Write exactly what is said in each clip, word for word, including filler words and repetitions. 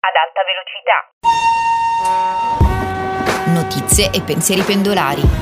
ad alta velocità. Notizie e pensieri pendolari.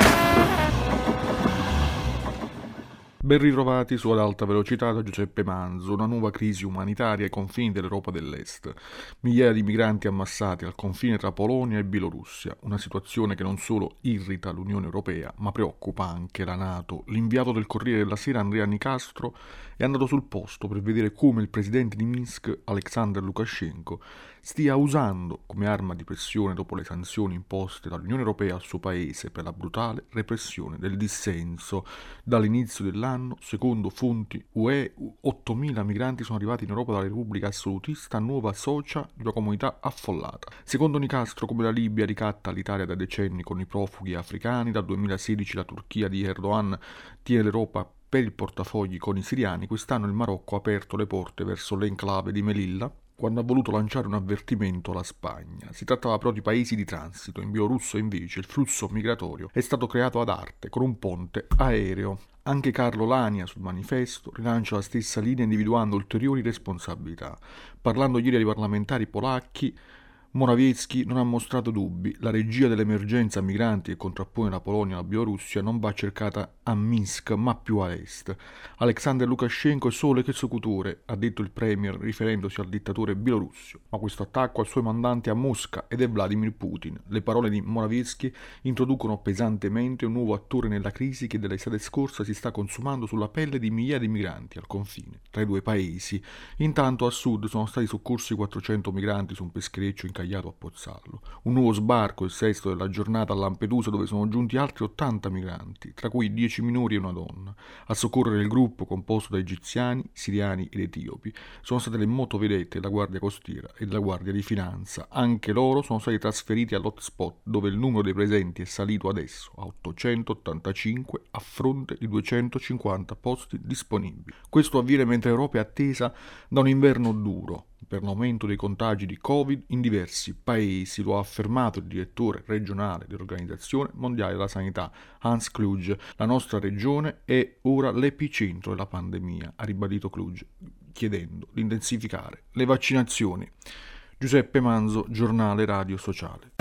Ben ritrovati su Ad Alta Velocità da Giuseppe Manzo. Una nuova crisi umanitaria ai confini dell'Europa dell'Est. Migliaia di migranti ammassati al confine tra Polonia e Bielorussia. Una situazione che non solo irrita l'Unione Europea, ma preoccupa anche la NATO. L'inviato del Corriere della Sera, Andrea Nicastro, è andato sul posto per vedere come il presidente di Minsk, Alexander Lukashenko, stia usando come arma di pressione dopo le sanzioni imposte dall'Unione Europea al suo paese per la brutale repressione del dissenso. Dall'inizio dell'anno, secondo fonti U E, ottomila migranti sono arrivati in Europa dalla Repubblica Assolutista, nuova socia di una comunità affollata. Secondo Nicastro, come la Libia ricatta l'Italia da decenni con i profughi africani, dal duemilasedici la Turchia di Erdogan tiene l'Europa per il portafogli con i siriani, quest'anno il Marocco ha aperto le porte verso l'enclave di Melilla, quando ha voluto lanciare un avvertimento alla Spagna. Si trattava però di paesi di transito. In Bielorussia invece il flusso migratorio è stato creato ad arte con un ponte aereo. Anche Carlo Lania sul Manifesto rilancia la stessa linea individuando ulteriori responsabilità. Parlando ieri ai parlamentari polacchi, Morawiecki non ha mostrato dubbi. La regia dell'emergenza migranti che contrappone la Polonia alla Bielorussia non va cercata a Minsk ma più a est. Alexander Lukashenko è solo esecutore, ha detto il premier riferendosi al dittatore bielorusso, ma questo attacco al suo mandante a Mosca ed è Vladimir Putin. Le parole di Morawiecki introducono pesantemente un nuovo attore nella crisi che dall'estate scorsa si sta consumando sulla pelle di migliaia di migranti al confine tra i due paesi. Intanto a sud sono stati soccorsi quattrocento migranti su un peschereccio in a Pozzallo. Un nuovo sbarco, il sesto della giornata a Lampedusa, dove sono giunti altri ottanta migranti, tra cui dieci minori e una donna. A soccorrere il gruppo, composto da egiziani, siriani ed etiopi, sono state le motovedette della Guardia Costiera e della Guardia di Finanza. Anche loro sono stati trasferiti all'hotspot, dove il numero dei presenti è salito adesso a ottocentottantacinque a fronte di duecentocinquanta posti disponibili. Questo avviene mentre l'Europa è attesa da un inverno duro per l'aumento dei contagi di Covid in diversi paesi, lo ha affermato il direttore regionale dell'Organizzazione Mondiale della Sanità, Hans Kluge. La nostra regione è ora l'epicentro della pandemia, ha ribadito Kluge, chiedendo di intensificare le vaccinazioni. Giuseppe Manzo, Giornale Radio Sociale.